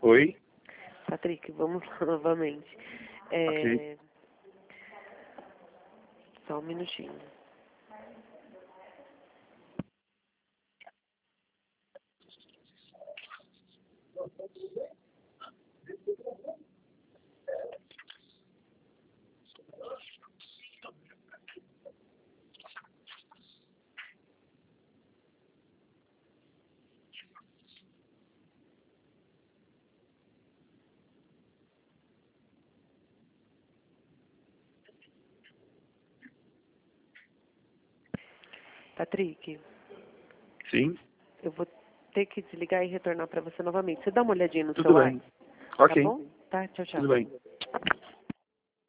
Oi? Patrick, vamos lá novamente. Ok. Só um minutinho. Patrick, Sim? eu vou ter que desligar e retornar para você novamente. Você dá uma olhadinha no Tudo celular? bem. Tá Ok. bom? Tá, tchau, tchau. Tudo bem.